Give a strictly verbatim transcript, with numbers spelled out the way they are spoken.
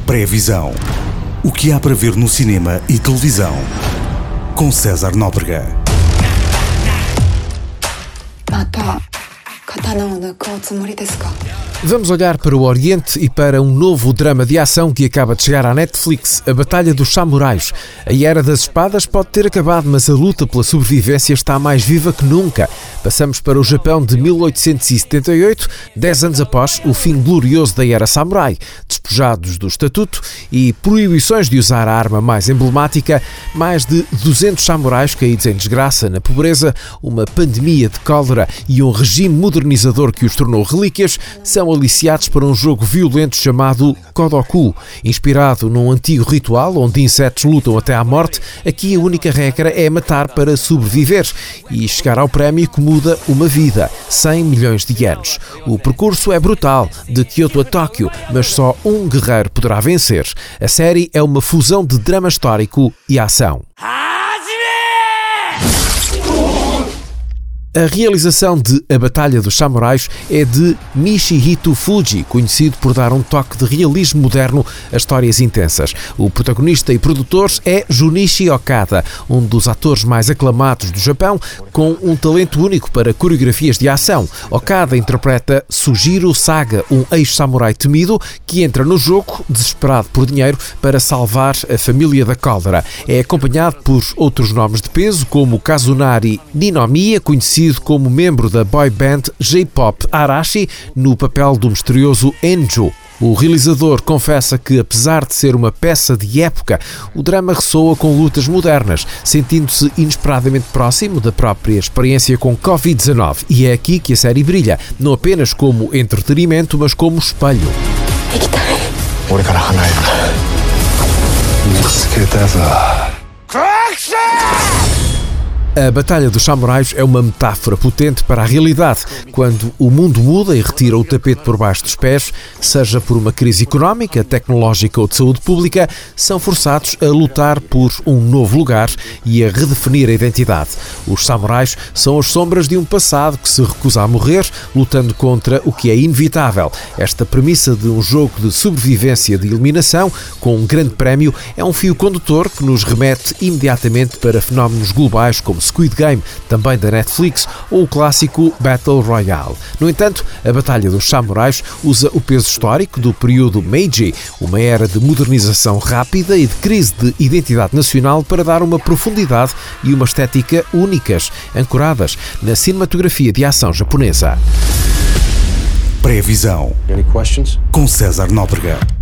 Pré-visão. O que há para ver no cinema e televisão. Com César Nóbrega. Vamos olhar para o Oriente e para um novo drama de ação que acaba de chegar à Netflix, a Batalha dos Samurais. A Era das Espadas pode ter acabado, mas a luta pela sobrevivência está mais viva que nunca. Passamos para o Japão de mil oitocentos e setenta e oito, dez anos após o fim glorioso da Era Samurai. Despojados do estatuto e proibições de usar a arma mais emblemática, mais de duzentos samurais caídos em desgraça, na pobreza, uma pandemia de cólera e um regime modernizador que os tornou relíquias, são aliciados para um jogo violento chamado Kodoku. Inspirado num antigo ritual onde insetos lutam até à morte, aqui a única regra é matar para sobreviver e chegar ao prémio que muda uma vida, cem milhões de anos. O percurso é brutal, de Kyoto a Tóquio, mas só um guerreiro poderá vencer. A série é uma fusão de drama histórico e ação. A realização de A Batalha dos Samurais é de Nishihito Fuji, conhecido por dar um toque de realismo moderno a histórias intensas. O protagonista e produtor é Junichi Okada, um dos atores mais aclamados do Japão, com um talento único para coreografias de ação. Okada interpreta Sujiro Saga, um ex-samurai temido que entra no jogo desesperado por dinheiro para salvar a família da cólera. É acompanhado por outros nomes de peso, como Kazunari Ninomiya, conhecido como membro da boy band J-pop Arashi, no papel do misterioso Enjo. O realizador confessa que, apesar de ser uma peça de época, o drama ressoa com lutas modernas, sentindo-se inesperadamente próximo da própria experiência com covid dezanove. E é aqui que a série brilha, não apenas como entretenimento, mas como espelho. A Batalha dos Samurais é uma metáfora potente para a realidade. Quando o mundo muda e retira o tapete por baixo dos pés, seja por uma crise económica, tecnológica ou de saúde pública, são forçados a lutar por um novo lugar e a redefinir a identidade. Os samurais são as sombras de um passado que se recusa a morrer, lutando contra o que é inevitável. Esta premissa de um jogo de sobrevivência de eliminação, com um grande prémio, é um fio condutor que nos remete imediatamente para fenómenos globais como Squid Game, também da Netflix, ou o clássico Battle Royale. No entanto, a Batalha dos Samurais usa o peso histórico do período Meiji, uma era de modernização rápida e de crise de identidade nacional, para dar uma profundidade e uma estética únicas, ancoradas na cinematografia de ação japonesa. Pré-visão. Com César Nóbrega.